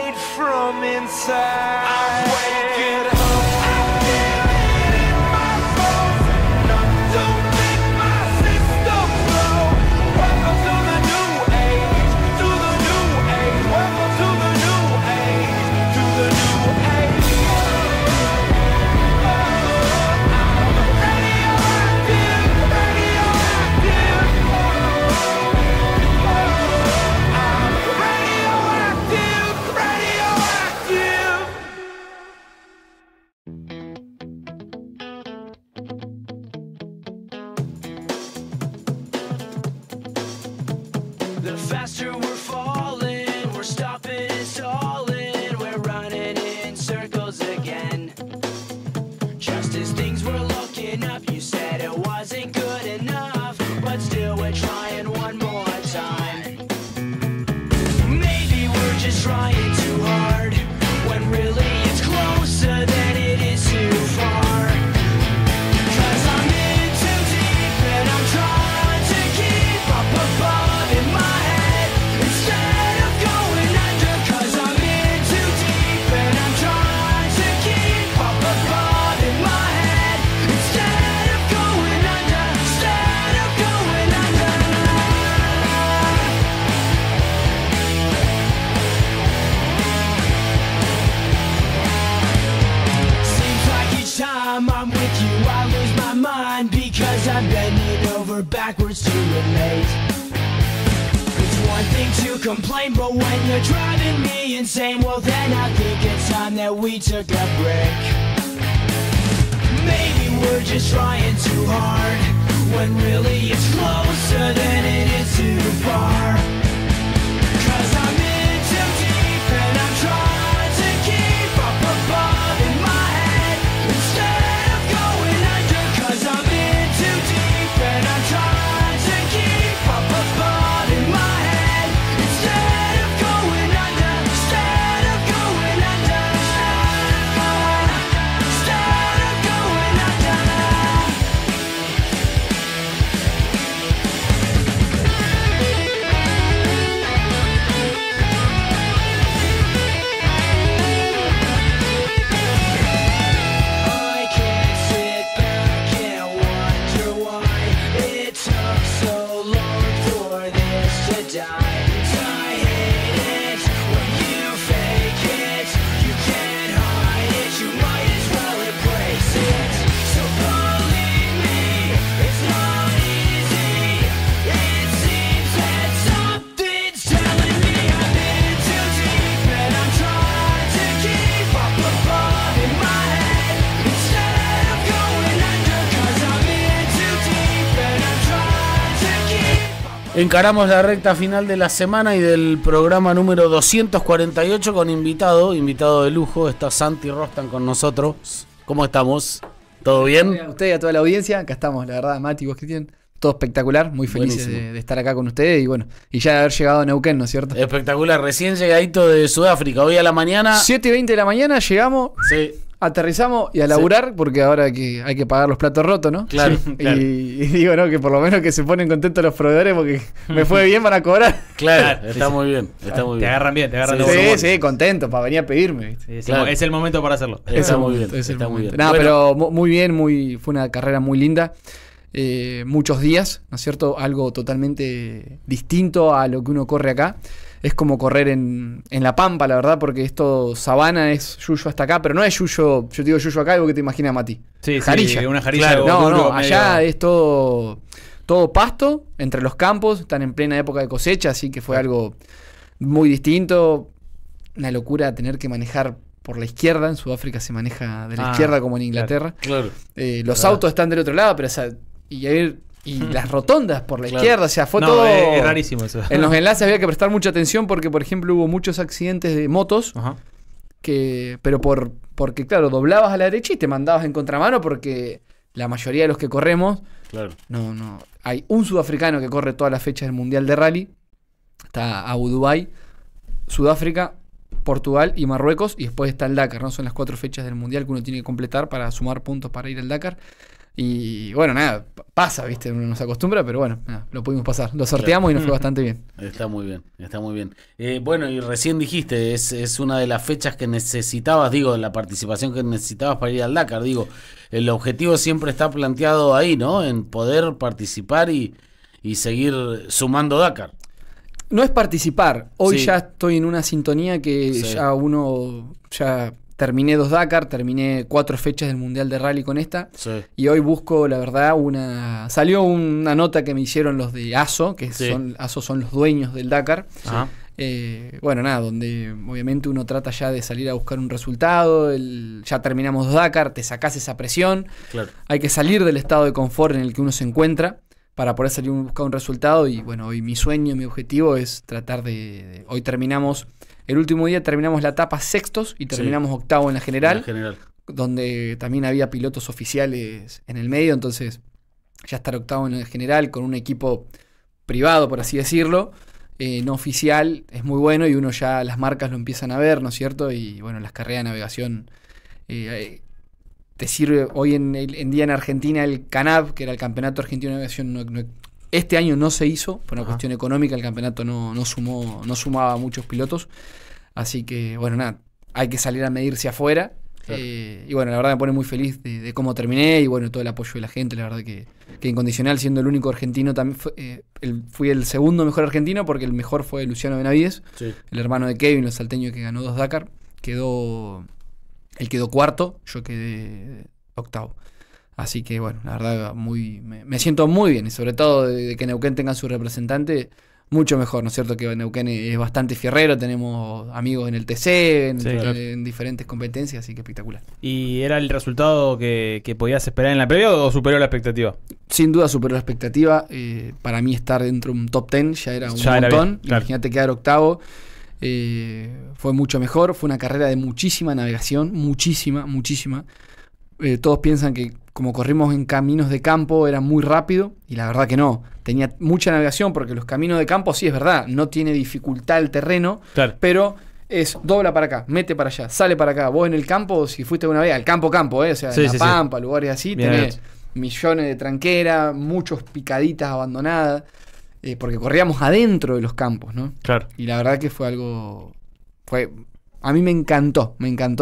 light from inside. I'm waking up. The faster we're falling, we're stopping and stalling, we're running in circles again. Just as things were looking up, you said it wasn't good enough, but still we're trying one more time. Maybe we're just trying too hard, when really it's closer than it is too far. 'Cause I'm in too deep and I'm trying to keep up above in my head instead of going under. 'Cause I'm in too deep and I'm trying to keep up above in my head instead of going under. Instead of going under. Seems like each time I'm with you I lose my mind because I'm bending over backwards to relate. It's one thing to complain, but when you're driving me insane, well then I think it's time that we took a break. Maybe we're just trying too hard, when really it's closer than it is too far. 'Cause I'm in too deep and I'm trying to keep up above in my head instead of going under. 'Cause I'm in too deep and I'm trying to keep up above in my head instead of going under. Instead of going under. Instead of going under. I can't sit back and wonder why it took so long for this to die. I hate it when you fake it. You can't hide it, you might as well embrace it. So believe me, it's not easy. It seems that something's telling me I'm in too deep and I'm trying to keep up above in my head instead of going under. 'Cause I'm in too deep and I'm trying to keep. Encaramos la recta final de la semana y del programa número 248 con invitado de lujo. Está Santi Rostan con nosotros. ¿Cómo estamos? ¿Todo bien? A usted y a toda la audiencia, acá estamos, la verdad, Mati, vos, Cristian, todo espectacular, muy felices Buenísimo. de estar acá con ustedes y bueno, y ya de haber llegado a Neuquén, ¿no es cierto? Espectacular, recién llegadito de Sudáfrica. Hoy a la mañana. 7:20 de la mañana llegamos, Sí, aterrizamos y a laburar porque ahora hay que pagar los platos rotos, ¿no? claro, Sí. claro. Y digo, ¿no? Que por lo menos que se ponen contentos los proveedores porque me fue bien para cobrar. Claro, está muy bien. Está muy Te bien. agarran bien, te agarran de Sí, buen humor. sí, contento para venir a pedirme, ¿viste? Sí, Claro. es el momento para hacerlo. Está muy bien. Es el Está muy momento. bien. No, Bueno, pero muy bien, fue una carrera muy linda. Muchos días, ¿no es cierto? Algo totalmente distinto a lo que uno corre acá. Es como correr en la pampa, la verdad, porque esto sabana es yuyo hasta acá, pero no es yuyo, yo te digo yuyo acá, algo que te imaginas, Mati. Sí, Jarilla. sí, una jarilla. Claro. algo No, duro, no, allá medio- es todo pasto, entre los campos, están en plena época de cosecha, así que fue algo muy distinto. Una locura tener que manejar por la izquierda, en Sudáfrica se maneja de la izquierda como en Inglaterra. claro. Los autos están del otro lado, pero y las rotondas por la Claro. izquierda, o sea, fue No, todo... es rarísimo eso. En los enlaces había que prestar mucha atención porque, por ejemplo, hubo muchos accidentes de motos, Ajá. pero porque, claro, doblabas a la derecha y te mandabas en contramano porque la mayoría de los que corremos, Claro. no. Hay un sudafricano que corre todas las fechas del Mundial de Rally, está Abu Dhabi, Sudáfrica, Portugal y Marruecos, y después está el Dakar, ¿no? Son las 4 fechas del Mundial que uno tiene que completar para sumar puntos para ir al Dakar. Y bueno, nada, pasa, ¿viste? Uno no se acostumbra, pero bueno, nada, lo pudimos pasar. Lo sorteamos y nos fue bastante bien. Está muy bien, está muy bien. Bueno, y recién dijiste, es una de las fechas que necesitabas, digo, la participación que necesitabas para ir al Dakar. Digo, el objetivo siempre está planteado ahí, ¿no? En poder participar y seguir sumando Dakar. No es participar. Hoy Sí. ya estoy en una sintonía que Sí. ya terminé 2 Dakar, terminé 4 fechas del Mundial de Rally con esta. Sí. Y hoy busco, la verdad, salió una nota que me hicieron los de ASO, que Sí. ASO son los dueños del Dakar. Ajá. Bueno, nada, donde obviamente uno trata ya de salir a buscar un resultado, ya terminamos 2 Dakar, te sacás esa presión, Claro. hay que salir del estado de confort en el que uno se encuentra para poder salir a buscar un resultado. Y bueno, hoy mi sueño, mi objetivo es tratar hoy terminamos, el último día terminamos la etapa sextos y terminamos octavo en la general, En general. donde también había pilotos oficiales en el medio, entonces ya estar octavo en el general con un equipo privado, por así decirlo, no oficial, es muy bueno, y uno ya las marcas lo empiezan a ver, ¿no es cierto? Y bueno, las carreras de navegación te sirve. Hoy en día en Argentina el CANAV, que era el Campeonato Argentino de Navegación, este año no se hizo, por una cuestión económica, el campeonato no sumaba muchos pilotos, así que bueno, nada, hay que salir a medirse afuera. Claro. Y bueno, la verdad me pone muy feliz de cómo terminé, y bueno, todo el apoyo de la gente, la verdad que incondicional, siendo el único argentino. También fui el segundo mejor argentino, porque el mejor fue Luciano Benavides, Sí. el hermano de Kevin, el salteño, que ganó 2 Dakar. Él quedó cuarto, yo quedé octavo. Así que bueno, la verdad me siento muy bien, y sobre todo de que Neuquén tenga su representante, mucho mejor, ¿no es cierto? Que Neuquén es bastante fierrero, tenemos amigos en el TC, Sí, claro. en diferentes competencias, así que espectacular. ¿Y era el resultado que podías esperar en la previa o superó la expectativa? Sin duda superó la expectativa. Para mí estar dentro de un top 10 ya era un Ya era montón. bien, claro. Imagínate quedar octavo. Fue mucho mejor. Fue una carrera de muchísima navegación. Muchísima. Todos piensan que como corrimos en caminos de campo era muy rápido, y la verdad que no. Tenía mucha navegación, porque los caminos de campo, sí, es verdad, no tiene dificultad el terreno, Claro. pero es dobla para acá, mete para allá, sale para acá. Vos en el campo, si fuiste una vez al campo, o sea, Sí, en La sí, sí. Pampa, lugares así, Bien tenés hecho. millones de tranqueras, muchos picaditas abandonadas, porque corríamos adentro de los campos, ¿no? Claro. Y la verdad que fue algo... A mí me encantó.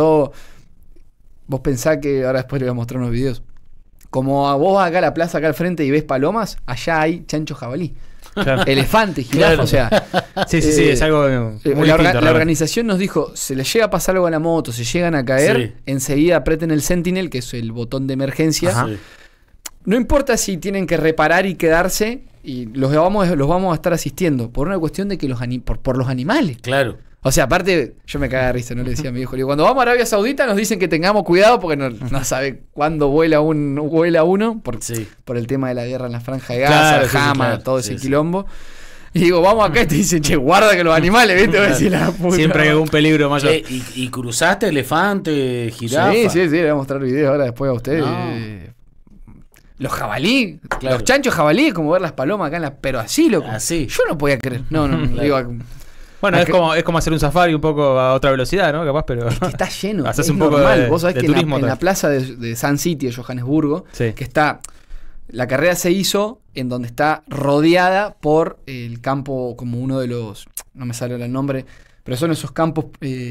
Vos pensás que, ahora después le voy a mostrar unos videos, como a vos acá a la plaza, acá al frente, y ves palomas, allá hay chancho jabalí, Claro. elefante, jirafa, Claro. o sea... Sí, es algo muy distinto, la realmente. organización nos dijo, se les llega a pasar algo a la moto, se llegan a caer, Sí. enseguida aprieten el Sentinel, que es el botón de emergencia. Ajá. Sí. No importa si tienen que reparar y quedarse, y los vamos a estar asistiendo, por una cuestión de que por los animales. Claro. O sea, aparte, yo me cagaba de risa, ¿no? Le decía a mi viejo, le digo, cuando vamos a Arabia Saudita nos dicen que tengamos cuidado, porque no sabe cuándo vuela uno Sí. por el tema de la guerra en la Franja de Gaza, Claro, sí, sí, Hama, claro. todo Sí, ese sí. quilombo. Y digo, vamos acá, y te dicen, che, guarda que los animales, ¿viste? Voy a decir, la puta Siempre hay madre. algún peligro mayor. ¿Y cruzaste elefante, jirafa? Sí, le voy a mostrar videos ahora después a ustedes. No. Los jabalí, Claro. los chanchos jabalí, como ver las palomas acá pero así, loco. Así. Yo no podía creer. No, digo, Bueno, Acá- es como hacer un safari un poco a otra velocidad, ¿no? Capaz, pero... que está lleno. Haces es un poco normal. de- Vos sabés de que turismo en la también. plaza de Sun City de Johannesburgo, Sí. que está... La carrera se hizo en donde está rodeada por el campo, como uno de los... No me sale el nombre, pero son esos campos...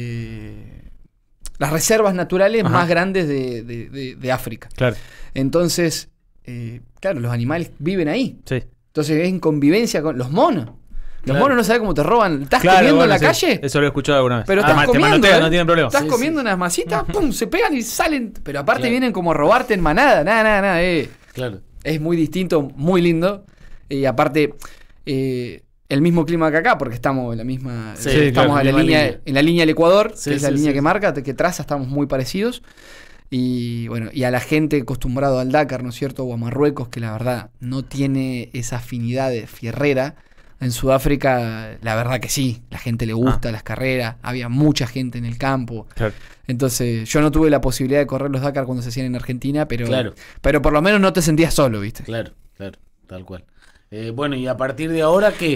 las reservas naturales Ajá. más grandes de África. Claro, Entonces, claro, los animales viven ahí. sí. Entonces es en convivencia con los monos. Los Claro. monos no saben cómo te roban. ¿Estás Claro, comiendo en bueno, la sí. calle? Eso lo he escuchado alguna vez. Pero Te estás comiendo, manotean, ¿eh? no tienen problema. Estás Sí, comiendo sí. unas masitas, pum, se pegan y salen. Pero aparte Claro. vienen como a robarte en manada. Nada. Claro. Es muy distinto, muy lindo. Y aparte, el mismo clima que acá, porque estamos en la misma. Sí, estamos claro, en, la misma línea, línea. en la línea del Ecuador, Sí, que es la sí, línea sí, que sí. marca, que traza, estamos muy parecidos. Y bueno, y a la gente acostumbrado al Dakar, ¿no es cierto? O a Marruecos, que la verdad no tiene esa afinidad de fierrera. En Sudáfrica, la verdad que sí, la gente le gusta las carreras, había mucha gente en el campo. Claro. Entonces, yo no tuve la posibilidad de correr los Dakar cuando se hacían en Argentina, pero, Claro. pero por lo menos no te sentías solo, ¿viste? Claro, tal cual. Bueno, y a partir de ahora, ¿qué?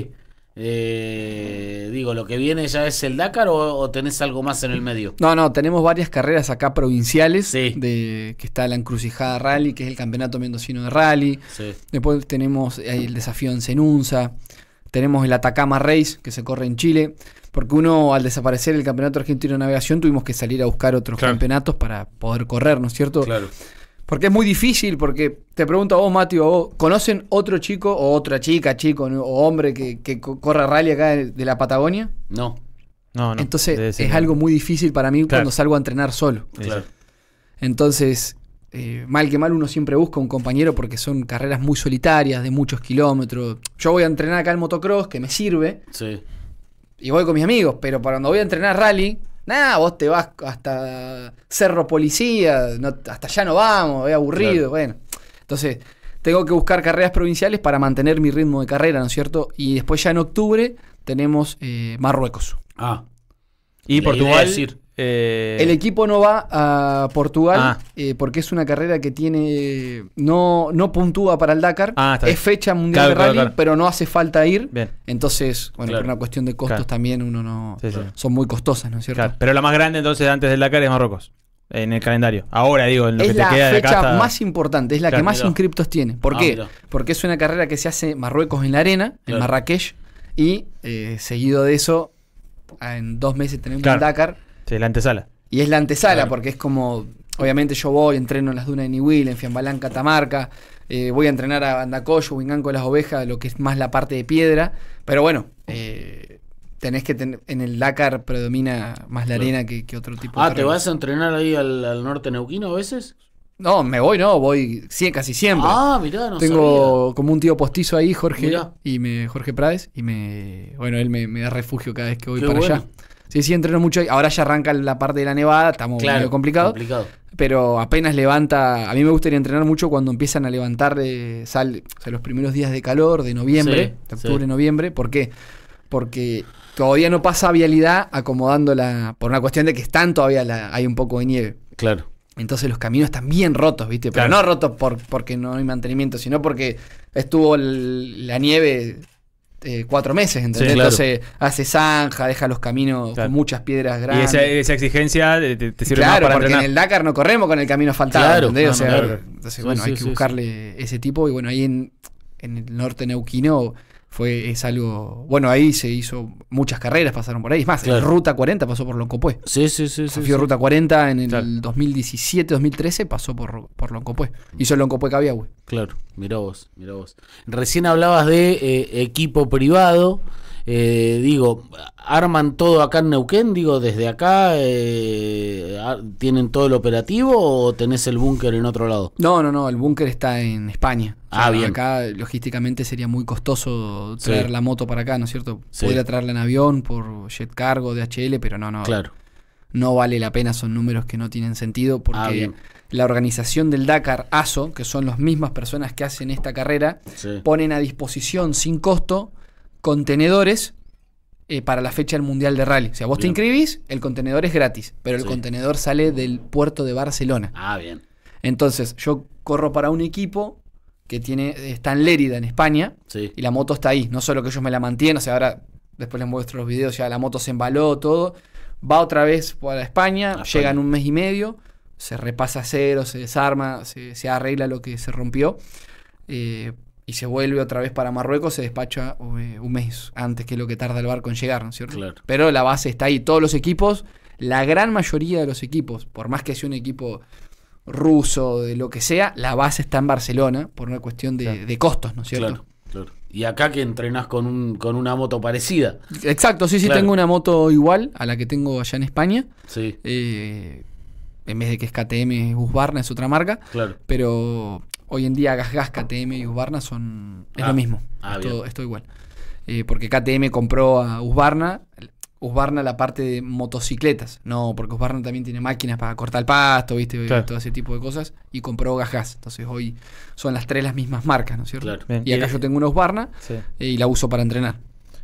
Digo, ¿lo que viene ya es el Dakar o tenés algo más en el medio? No, tenemos varias carreras acá provinciales, Sí. que está la Encrucijada Rally, que es el campeonato mendocino de rally. Sí. Después tenemos el desafío en Senunza. Tenemos el Atacama Race, que se corre en Chile. Porque uno, al desaparecer el Campeonato Argentino de Navegación, tuvimos que salir a buscar otros Claro. campeonatos para poder correr, ¿no es cierto? Claro. Porque es muy difícil, porque te pregunto a vos, Mati, o a vos, ¿conocen otro chico o otra chica, chico o hombre que corra rally acá de la Patagonia? No, No, no. Entonces debe ser es que- algo muy difícil para mí Claro. cuando salgo a entrenar solo. Sí, claro. Entonces, mal que mal uno siempre busca un compañero porque son carreras muy solitarias, de muchos kilómetros. Yo voy a entrenar acá en motocross, que me sirve, Sí. y voy con mis amigos, pero para cuando voy a entrenar rally, nada, vos te vas hasta Cerro Policía, hasta allá no vamos, es aburrido, Claro. bueno. Entonces, tengo que buscar carreras provinciales para mantener mi ritmo de carrera, ¿no es cierto? Y después ya en octubre tenemos Marruecos. Ah, Y La Portugal. idea es ir. El equipo no va a Portugal Ah. porque es una carrera que tiene no puntúa para el Dakar. Ah, está Es bien. fecha mundial Claro, de claro, rally, claro. pero no hace falta ir. Bien. Entonces, bueno, Claro. por una cuestión de costos Claro. también uno no... Sí, sí. Son muy costosas, ¿no es cierto? Claro. Pero la más grande entonces antes del Dakar es Marruecos. En el calendario. Ahora digo, en lo Es que te la queda de acá fecha hasta- más importante, es la Claro, que más mirá. inscriptos tiene. ¿Por Ah, qué? mirá. Porque es una carrera que se hace Marruecos en la arena, en Claro. Marrakech, y seguido de eso, en 2 meses tenemos Claro. el Dakar. Sí, la antesala. Y es la antesala, Claro. porque es como, obviamente yo voy, entreno en las dunas de Niwil, en Fiambalán, Catamarca, voy a entrenar a Bandacoyo, Huinganco, Las Ovejas, lo que es más la parte de piedra, pero bueno, tenés que tener, en el Dakar predomina más la Claro. arena que otro tipo de ¿te carreras. vas a entrenar ahí al norte neuquino a veces? No, voy casi siempre. Ah, mirá, no Tengo como un tío postizo ahí, Jorge, Mirá. Jorge Prades, y él me da refugio cada vez que voy Qué para bueno. allá. Sí, entreno mucho. Ahora ya arranca la parte de la nevada, estamos Claro, medio complicado. Pero apenas levanta, a mí me gustaría entrenar mucho cuando empiezan a levantar los primeros días de calor, de noviembre, Sí, de octubre, sí. noviembre. ¿Por qué? Porque todavía no pasa vialidad acomodándola, por una cuestión de que están todavía hay un poco de nieve. Claro. Entonces los caminos están bien rotos, ¿viste? Pero Claro. no rotos porque no hay mantenimiento, sino porque estuvo la nieve 4 meses, ¿entendés? Sí, claro. Entonces hace zanja, deja los caminos Claro. con muchas piedras Y grandes. esa exigencia te sirve Claro, más para porque entrenar. en el Dakar no corremos con el camino asfaltado, Claro, ¿entendés? no, O sea, no, claro. entonces, Sí, bueno, sí, hay que sí, buscarle ese tipo. Y bueno, ahí en el norte neuquino es algo... Bueno, ahí se hizo muchas carreras, pasaron por ahí. Es más, Claro. Ruta 40 pasó por Loncopué. Sí. Desafío Ruta 40 en el Claro. 2017, 2013 pasó por Loncopué. Hizo el Loncopué Cabiahue. Claro, mirá vos. Recién hablabas de equipo privado. Digo, ¿arman todo acá en Neuquén? Digo, desde acá, ¿tienen todo el operativo o tenés el búnker en otro lado? No, el búnker está en España. Bien. Acá logísticamente sería muy costoso traer Sí. la moto para acá, ¿no es cierto? Sí. Podría traerla en avión por jet cargo, DHL, pero no. Claro. No vale la pena, son números que no tienen sentido porque Bien. la organización del Dakar ASO, que son las mismas personas que hacen esta carrera, Sí. ponen a disposición sin costo contenedores para la fecha del Mundial de Rally. O sea, vos Bien. te inscribís, el contenedor es gratis, pero el Sí. contenedor sale del puerto de Barcelona. Bien. Entonces, yo corro para un equipo que está en Lérida, en España, Sí. y la moto está ahí. No solo que ellos me la mantienen, o sea, ahora después les muestro los videos, ya la moto se embaló, todo. Va otra vez para España, A llega en España. 1 mes y medio, se repasa a cero, se desarma, se arregla lo que se rompió, y se vuelve otra vez para Marruecos, se despacha 1 mes antes que lo que tarda el barco en llegar, ¿no es cierto? Claro. Pero la base está ahí. Todos los equipos, la gran mayoría de los equipos, por más que sea un equipo ruso, de lo que sea, la base está en Barcelona por una cuestión de costos, ¿no es cierto? Claro. Y acá que entrenás con una moto parecida. Exacto, sí, Claro. tengo una moto igual a la que tengo allá en España. Sí, En vez de que es KTM, Husqvarna es otra marca. claro. Pero hoy en día Gas, KTM y Husqvarna es Ah, lo mismo. bien. Es todo igual. Porque KTM compró a Husqvarna la parte de motocicletas. No, porque Husqvarna también tiene máquinas para cortar el pasto, ¿viste? Claro. Todo ese tipo de cosas. Y compró Gas. Entonces hoy son las 3 las mismas marcas, ¿no es cierto? Claro. Bien. Y acá yo tengo una Husqvarna Sí. y la uso para entrenar.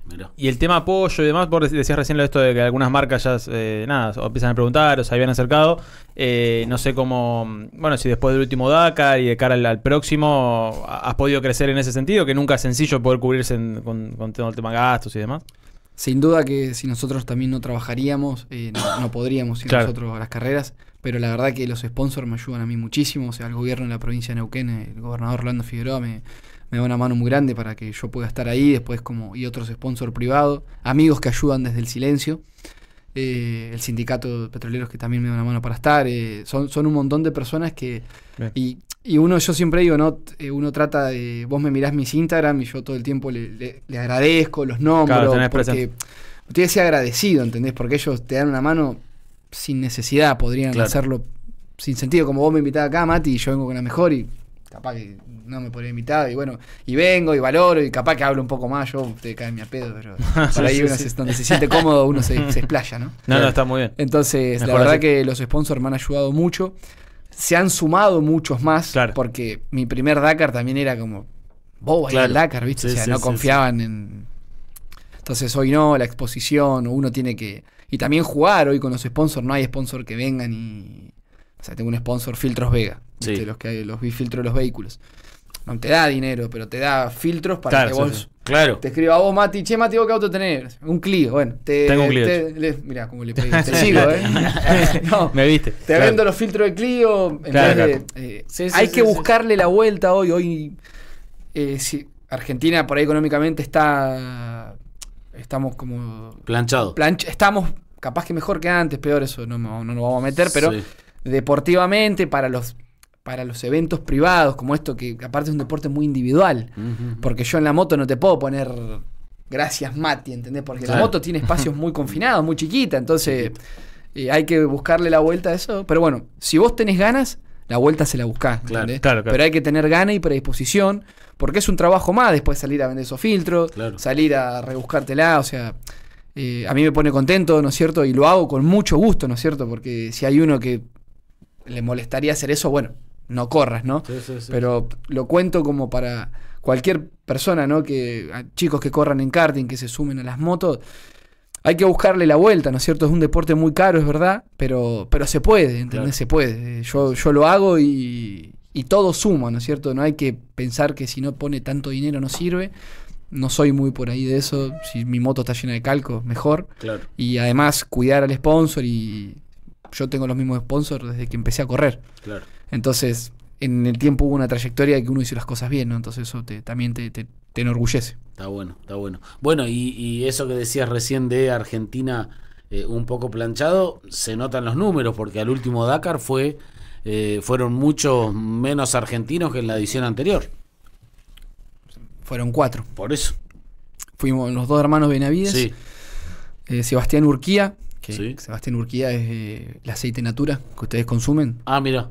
Mirá. Y el tema apoyo y demás, vos decías recién esto de que algunas marcas ya nada, o empiezan a preguntar o se habían acercado. No sé cómo, bueno, si después del último Dakar y de cara al próximo, has podido crecer en ese sentido, que nunca es sencillo poder cubrirse con todo el tema gastos y demás. Sin duda que si nosotros también no trabajaríamos, no podríamos ir Claro. nosotros a las carreras, pero la verdad que los sponsors me ayudan a mí muchísimo, o sea, el gobierno de la provincia de Neuquén, el gobernador Orlando Figueroa me da una mano muy grande para que yo pueda estar ahí, después y otros sponsors privados, amigos que ayudan desde el silencio, el sindicato de petroleros que también me da una mano para estar, son un montón de personas que... Bien. Y uno, yo siempre digo, ¿no? Uno trata de... Vos me mirás mis Instagram y yo todo el tiempo le agradezco, los nombro, Claro, tenés porque presente. estoy así agradecido, ¿entendés? Porque ellos te dan una mano sin necesidad, podrían Claro. hacerlo sin sentido, como vos me invitás acá, Mati, y yo vengo con la mejor y capaz que no me podría invitar, y bueno, y vengo y valoro, y capaz que hablo un poco más, yo, ustedes caen mi a pedo, pero por ahí uno donde se siente cómodo, uno se explaya, ¿no? No, está muy bien. Entonces, Mejor la verdad así. que los sponsors me han ayudado mucho. Se han sumado muchos más, Claro. porque mi primer Dakar también era como, vos vas Claro. al Dakar, ¿viste? Sí, o sea, sí, no sí, confiaban en... Entonces hoy no, la exposición, uno tiene que... Y también jugar hoy con los sponsors, no hay sponsor que vengan y... O sea, tengo un sponsor Filtros Vega, ¿viste? Sí. Los que hay, los filtros de los vehículos. No te da dinero, pero te da filtros para Claro, que sí, vos... sí. Claro. Te escriba a vos, Mati, che, Mati, ¿vos qué auto tenés? Un Clio, bueno. Tengo un Clio, Mirá cómo le pegué, te sigo, no, Me viste. te Claro. vendo los filtros de Clio. En Claro, vez de, claro. Sí, sí, hay sí, que sí. buscarle la vuelta hoy. Si Argentina por ahí económicamente estamos como... Planchado. estamos capaz que mejor que antes, peor, eso no lo vamos a meter, pero Sí. deportivamente para los eventos privados como esto, que aparte es un deporte muy individual. Ujú. Porque yo en la moto no te puedo poner gracias Mati, ¿entendés? Porque Claro. la moto tiene espacios muy confinados, muy chiquita, entonces hay que buscarle la vuelta a eso. Pero bueno, si vos tenés ganas, la vuelta se la buscás, Claro, ¿entendés? claro. Pero hay que tener ganas y predisposición, porque es un trabajo más después salir a vender esos filtros, Claro. salir a rebuscártela, o sea... a mí me pone contento, ¿no es cierto? Y lo hago con mucho gusto, ¿no es cierto? Porque si hay uno que le molestaría hacer eso, bueno, no corras, ¿no? Sí, sí, sí. Pero lo cuento como para cualquier persona, ¿no? Chicos que corran en karting, que se sumen a las motos, hay que buscarle la vuelta, ¿no es cierto? Es un deporte muy caro, es verdad, pero se puede, ¿entendés? Claro. Se puede. Yo lo hago y todo suma, ¿no es cierto? No hay que pensar que si no pone tanto dinero no sirve. No soy muy por ahí de eso. Si mi moto está llena de calcos, mejor. Claro. Y además cuidar al sponsor, y yo tengo los mismos sponsors desde que empecé a correr. Claro. Entonces, en el tiempo hubo una trayectoria que uno hizo las cosas bien, ¿no? Entonces eso también te enorgullece. Está bueno, está bueno. Bueno, y eso que decías recién de Argentina un poco planchado, se notan los números, porque al último Dakar fueron muchos menos argentinos que en la edición anterior. Fueron 4. Por eso. Fuimos los dos hermanos Benavides, Sí, Sebastián Urquía, que Sí. Sebastián Urquía es el aceite Natura que ustedes consumen. Ah, mira.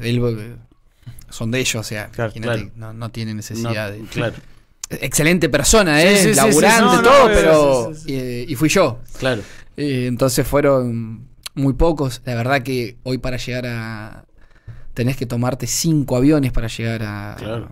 Son de ellos, o sea, Claro, imagínate, claro. no tiene necesidad de... Claro, Excelente persona, Sí, sí, sí, laburante, sí, no, todo, no, pero... sí, sí, y fui yo. claro. Entonces fueron muy pocos. La verdad que hoy para llegar a... Tenés que tomarte 5 aviones para llegar Claro.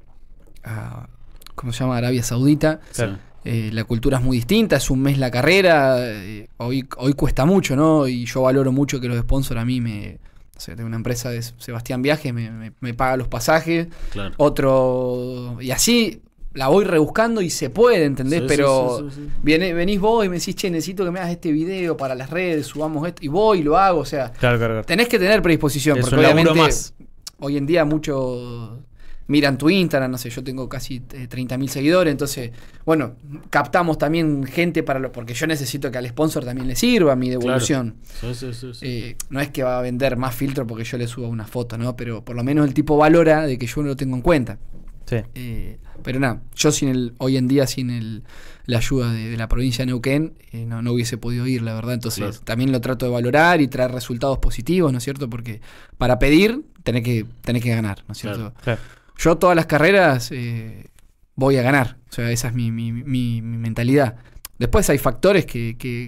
a ¿cómo se llama? Arabia Saudita. Claro. La cultura es muy distinta, es un mes la carrera. Hoy cuesta mucho, ¿no? Y yo valoro mucho que los sponsors a mí o sea, tengo una empresa de Sebastián Viajes, me paga los pasajes. Claro. Otro... Y así la voy rebuscando y se puede, ¿entendés? Sí, Pero sí, sí, sí. venís vos y me decís, che, necesito que me hagas este video para las redes, subamos esto. Y voy y lo hago, o sea... Claro. Tenés que tener predisposición, Es porque un laburo obviamente más. hoy en día muchos miran tu Instagram, no sé, yo tengo casi 30.000 seguidores, entonces, bueno, captamos también gente porque yo necesito que al sponsor también le sirva mi devolución. Sí, sí, sí, sí. No es que va a vender más filtro porque yo le suba una foto, ¿no? Pero por lo menos el tipo valora de que yo lo tengo en cuenta. Sí. Pero nada, yo hoy en día sin la ayuda de la provincia de Neuquén, no hubiese podido ir, la verdad. Entonces Claro. también lo trato de valorar y traer resultados positivos, ¿no es cierto? Porque para pedir tenés que ganar, ¿no es cierto? Claro. Yo todas las carreras voy a ganar, o sea, esa es mi mentalidad. Después hay factores que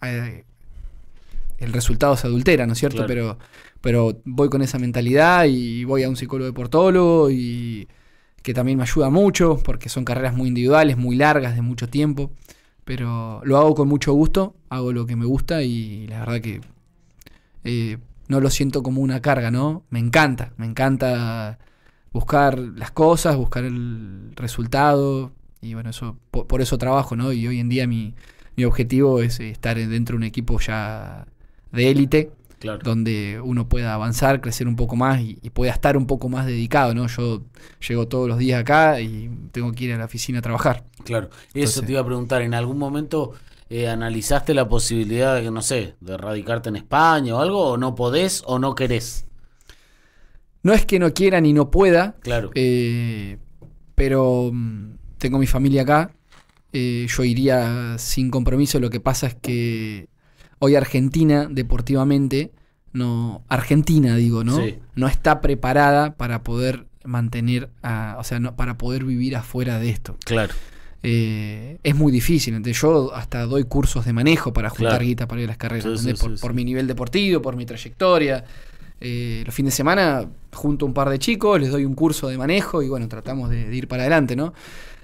el resultado se adultera, ¿no es cierto? Claro. Pero voy con esa mentalidad y voy a un psicólogo deportólogo y que también me ayuda mucho porque son carreras muy individuales, muy largas, de mucho tiempo. Pero lo hago con mucho gusto, hago lo que me gusta y la verdad que no lo siento como una carga, ¿no? Me encanta buscar las cosas, buscar el resultado y bueno, eso por eso trabajo, ¿no? Y hoy en día mi objetivo es estar dentro de un equipo ya de élite, Claro. donde uno pueda avanzar, crecer un poco más y pueda estar un poco más dedicado, ¿no? Yo llego todos los días acá y tengo que ir a la oficina a trabajar. Claro, eso Entonces- te iba a preguntar, ¿en algún momento analizaste la posibilidad de, no sé, de radicarte en España o algo, o no podés o no querés? No es que no quiera ni no pueda, Claro. pero tengo mi familia acá, yo iría sin compromiso, lo que pasa es que hoy Argentina, deportivamente, Argentina digo, ¿no? Sí. No está preparada para poder mantener, para poder vivir afuera de esto. Claro. Es muy difícil, entonces yo hasta doy cursos de manejo para juntar Claro. guita para ir a las carreras, Sí, ¿entendés? sí, por, sí, por sí. mi nivel deportivo, por mi trayectoria. Los fines de semana junto a un par de chicos, les doy un curso de manejo y bueno, tratamos de ir para adelante, ¿no?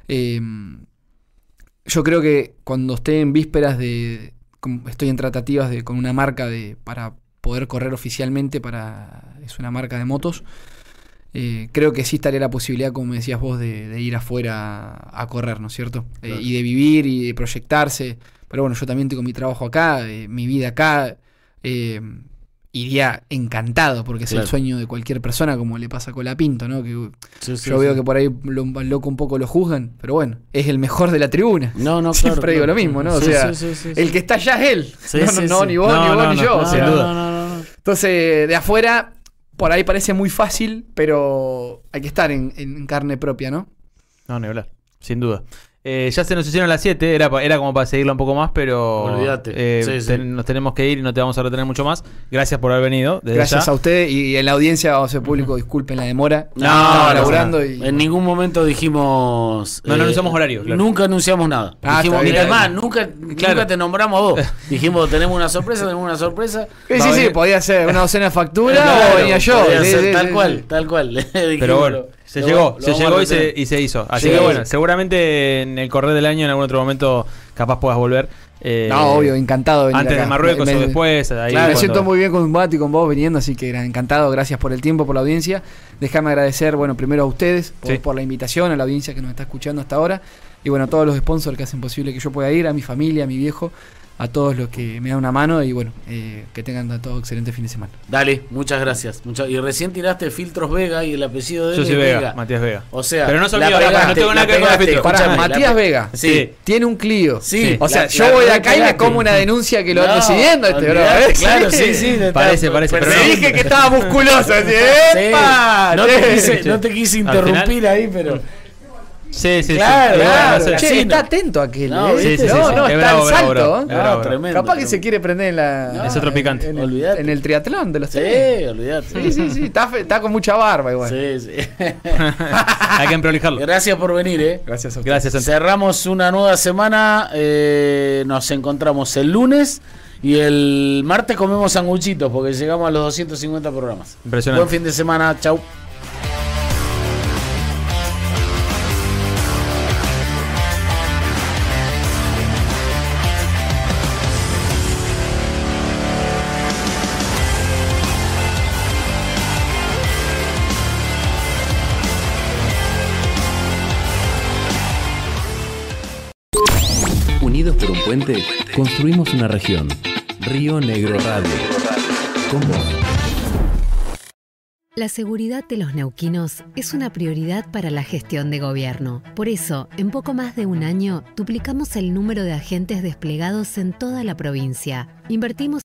Yo creo que cuando esté en vísperas estoy en tratativas con una marca para poder correr oficialmente, es una marca de motos. Creo que sí estaría la posibilidad, como me decías vos, de ir afuera a correr, ¿no es cierto? Claro. Y de vivir y de proyectarse. Pero bueno, yo también tengo mi trabajo acá, mi vida acá. Iría encantado, porque es Claro. el sueño de cualquier persona, como le pasa con la Pinto, ¿no? Que Sí, sí, yo veo sí. que por ahí al loco un poco lo juzgan, pero bueno, es el mejor de la tribuna. No, no, Siempre claro, digo claro. lo mismo, ¿no? O Sí, sea, sí, sí, sí, el sí. que está allá es él. Sí, no, sí, no, sí. ni vos, No, ni vos, no, ni no, yo. no, o sea, sin duda. No. entonces, de afuera, por ahí parece muy fácil, pero hay que estar en carne propia, ¿no? No, ni hablar, sin duda. Ya se nos hicieron las 7, era como para seguirlo un poco más, pero Olvídate. Sí, sí. nos tenemos que ir y no te vamos a retener mucho más. Gracias por haber venido. Desde Gracias ya. a usted y en la audiencia, vamos a ser público, disculpen la demora. No, Estaba no, laburando no. y... En ningún momento dijimos. No anunciamos horario, claro. Nunca anunciamos nada. Ah, Dijimos, está bien, mira, está más, bien. nunca te nombramos a vos. Dijimos, tenemos una sorpresa. Sí, podía ser una docena de factura Claro, o venía yo. podía Sí, ser, sí, tal sí, cual, sí. tal cual. Dijimos, Pero bueno, se llegó vamos a retener. y se hizo. Así Sí. que bueno, seguramente en el correr del año, en algún otro momento, capaz puedas volver. No, obvio, encantado de venir Antes acá. de Marruecos o después. Ahí Me cuando- siento muy bien con Bati y con vos viniendo, así que encantado, gracias por el tiempo, por la audiencia. Déjame agradecer, bueno, primero a ustedes Sí. por la invitación, a la audiencia que nos está escuchando hasta ahora, y bueno, a todos los sponsors que hacen posible que yo pueda ir, a mi familia, a mi viejo, a todos los que me dan una mano y bueno, que tengan a todos excelente fin de semana. Dale, muchas gracias. Y recién tiraste Filtros Vega y el apellido de él Yo soy es Vega, Matías Vega. O sea, Pero no se la olvide, pegaste, no tengo nada la que ver con la pegaste, Filtros. Para escúchame, Matías la- Vega, Sí. tiene un Clio. Sí, O sea, la- yo la voy acá y pegaste. me como una denuncia que lo No, ando siguiendo este, bro. olvidate, claro, sí, sí. Parece, Pero pero le dije que estaba musculoso, así, Sí, ¡epa! no te quise interrumpir ahí, pero. Sí, sí, Claro, sí. claro. Sí, Che, Sí, está no. atento aquel, No, ¿eh? sí, sí, sí, no, sí. no, Es está bravo, en salto. bravo, ¿eh? bravo. Tremendo. Capaz que se quiere prender en la... Es otro picante. Olvidate. En el triatlón de los Sí, tres. olvidate. Sí. Está con mucha barba igual. Sí, sí. Hay que emprolijarlo. Gracias por venir, Gracias a usted. Gracias, Santi. Cerramos una nueva semana. Nos encontramos el lunes y el martes comemos sanguchitos porque llegamos a los 250 programas. Impresionante. Buen fin de semana. Chau. Unidos por un puente, construimos una región. Río Negro Radio. Con vos. La seguridad de los neuquinos es una prioridad para la gestión de gobierno. Por eso, en poco más de un año, duplicamos el número de agentes desplegados en toda la provincia. Invertimos